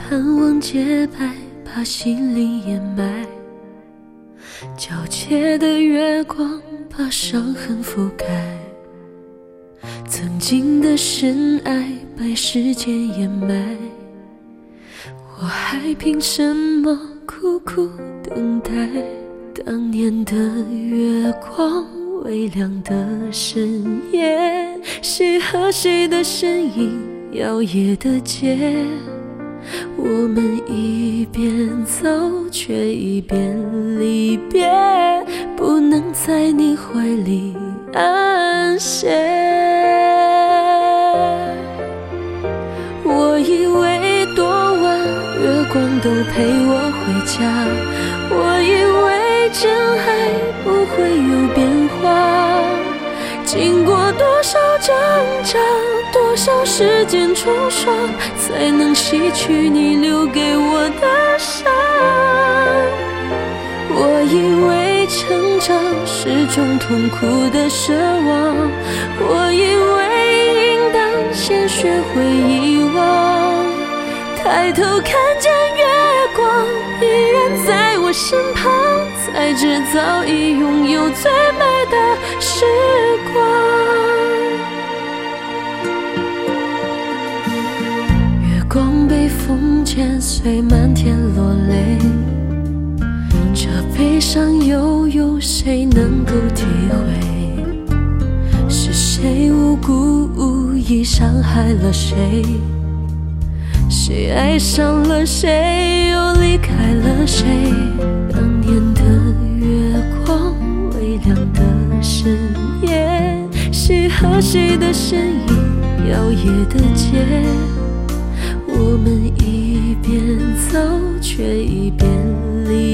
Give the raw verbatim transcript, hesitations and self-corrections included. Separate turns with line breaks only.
盼望洁白，把心灵掩埋，皎洁的月光把伤痕覆盖，曾经的深爱被时间掩埋，我还凭什么苦苦等待？当年的月光，微亮的深夜，谁和谁的身影摇曳的街，我们一边走却一边离别，不能在你怀里安歇。我以为多晚月光都陪我回家，我以为真爱不会有变化，经过多少挣扎，多少时间冲刷，才能洗去你留给我的伤。我以为成长是种痛苦的奢望，我以为应当先学会遗忘，抬头看见月光依然在我身旁，才知早已拥有最美的时光。月光被风剪碎，漫天落泪，这悲伤又有谁能够体会？是谁无故无意伤害了谁？谁爱上了谁，又离开了谁？当年的月光，微亮的深夜，谁和谁的身影摇曳的街，我们一边走却一边离